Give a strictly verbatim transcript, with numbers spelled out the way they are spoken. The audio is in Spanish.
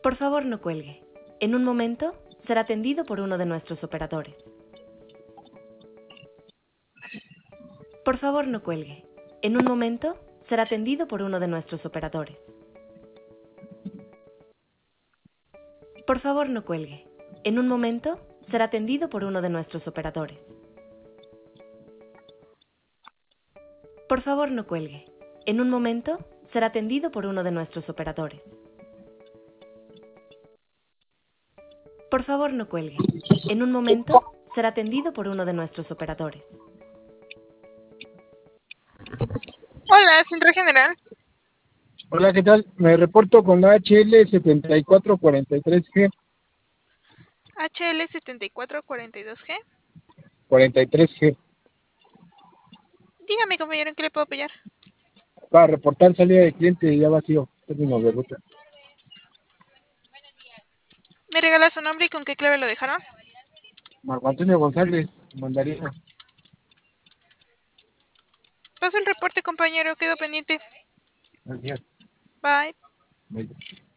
Por favor, no cuelgue. En un momento será atendido por uno de nuestros operadores. Por favor, no cuelgue. En un momento será atendido por uno de nuestros operadores. Por favor, no cuelgue. En un momento será atendido por uno de nuestros operadores. Por favor, no cuelgue. En un momento será atendido por uno de nuestros operadores. Por favor, no cuelgue. En un momento será atendido por uno de nuestros operadores. Hola, Centro General. Hola, ¿qué tal? Me reporto con H L setenta y cuatro cuarenta y tres G. H L setenta y cuatro cuarenta y dos G. cuarenta y tres G. Dígame, compañero, ¿en qué le puedo apoyar? Para reportar salida de cliente ya vacío. Término de ruta. ¿Me regala su nombre y con qué clave lo dejaron? Marco Antonio González, Mandarina. Paso el reporte, compañero, quedo pendiente. Gracias. Bye. Bye.